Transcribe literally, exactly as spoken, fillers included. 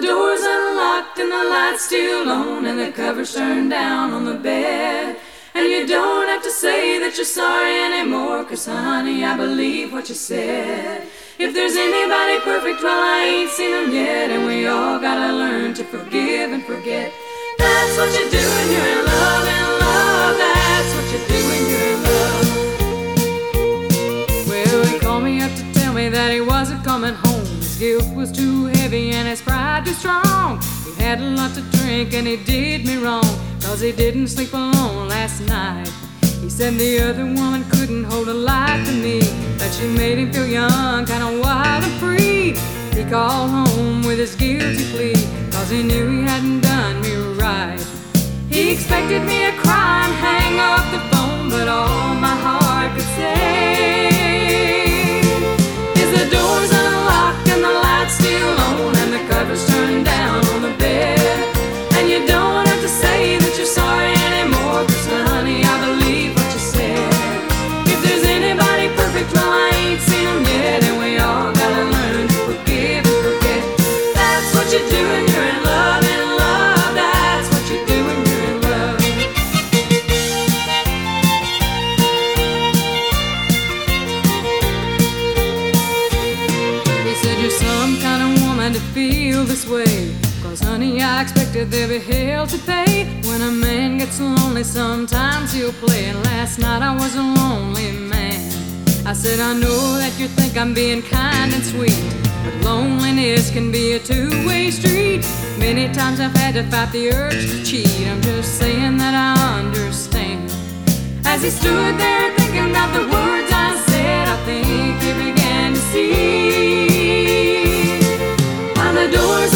door's unlocked and the light's still on and the cover's turned down on the bed. And you don't have to say that you're sorry anymore, 'cause honey, I believe what you said. If there's anybody perfect, well, I ain't seen them yet. And we all gotta learn to forgive and forget. That's what you do when you're in love, in love. That's what you do when you're in love. Well, he called me up to tell me that he wasn't coming home. His guilt was too heavy and his pride too strong. He had a lot to drink and he did me wrong, 'cause he didn't sleep alone last night. He said the other woman couldn't hold a light to me, that she made him feel young, kinda wild and free. He called home with his guilty plea, 'cause he knew he hadn't done me right. He expected me to cry and hang up the phone, but all my heart could say is the door's unlocked and the light's still on and the cover's turned down on the bed. And you don't have to say that you're sorry anymore, 'cause honey, I believe what you said. If there's anybody perfect, well, I ain't seen them yet. And we all gotta learn to forgive and forget. That's what you do when you're in love, in love. That's what you do when you're in love. He said you're some kind of woman to feel this way, 'cause honey, I expected there'd be hell to pay. When a man gets lonely, sometimes he'll play. And last night I was a lonely man. I said, I know that you think I'm being kind and sweet, but loneliness can be a two-way street. Many times I've had to fight the urge to cheat. I'm just saying that I understand. As he stood there thinking about the words I said, I think he began to see. While the doors